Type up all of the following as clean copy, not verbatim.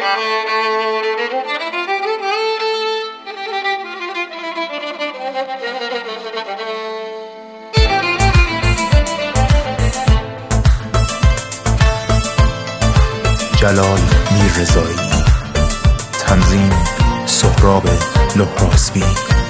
جلال میررضایی. تنظیم سهراب لهراسبی.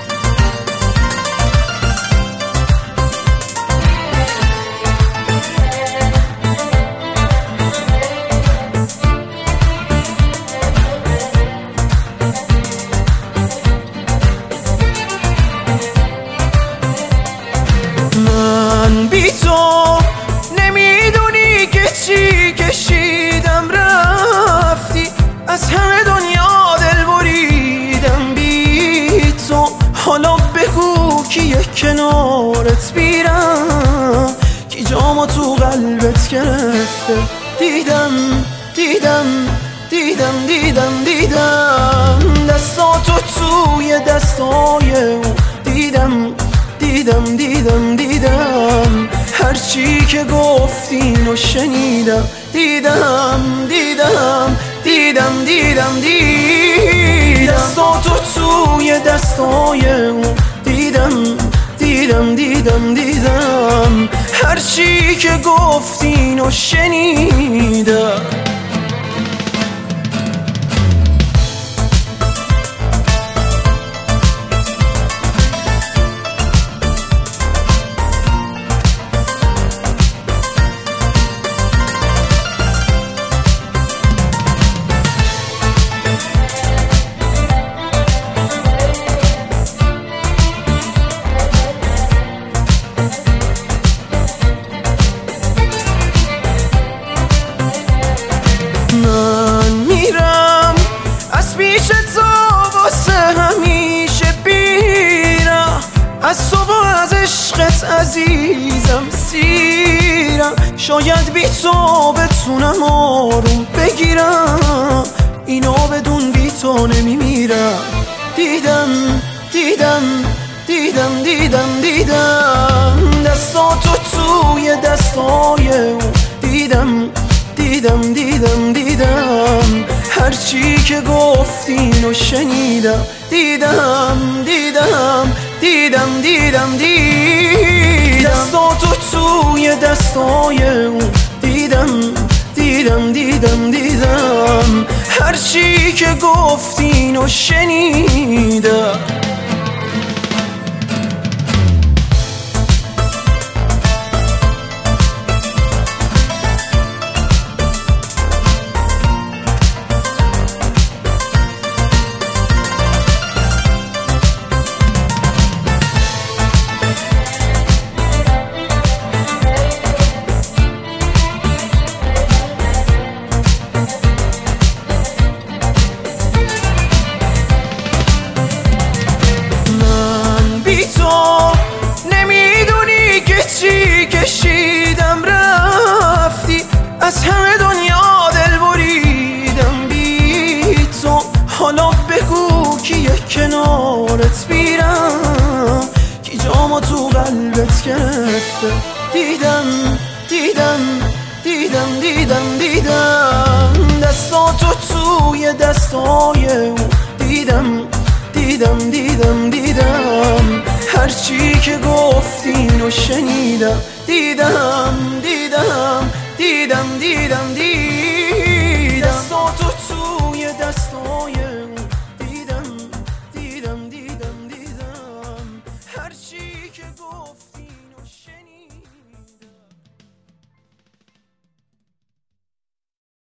من بی تو نمیدونی که چی کشیدم، رفتی از همه دنیا دل بریدم بی تو. حالا بگو کیه کنارت بیرم، کی جامو تو قلبت گرفته. دیدم دیدم دیدم دیدم دیدم دستاتو توی دستای او. دیدم دیدم دیدم دیدم هرچی که گفتین و شنیدم. دیدم دیدم دیدم دیدم دیدم دستاتو توی دستای او. دیدم دیدم دیدم دیدم هرچی که گفتین و شنیدم. من میرم از پیش تو واسه همیشه بیرم، از تو و از عشقت عزیزم سیرم. شاید بی تو بتونم آروم بگیرم، اینو بدون بی تو نمیمیرم. دیدم دیدم دیدم دیدم دیدم دستاتو توی دستای او. دیدم دیدم دیدم دیدم هرچی که گفتین و شنیدم. دیدم دیدم دیدم دیدم دیدم دستاتو توی دستای او. دیدم دیدم دیدم دیدم هرچی که گفتین و شنیدم. کشیدم رفتی از همه دنیا دل بریدم بی تو. حالا بگو کیه کنارت بیرم، کی جامو تو قلبت گرفته. دیدم دیدم دیدم دیدم دیدم دستاتو توی دستای او. دیدم دیدم دیدم دیدم هرچی که گفتین و شنیدم. دیدم دیدم دیدم دیدم دیدم دستاتو توی دستای او. دیدم دیدم دیدم دیدم هرچی که گفت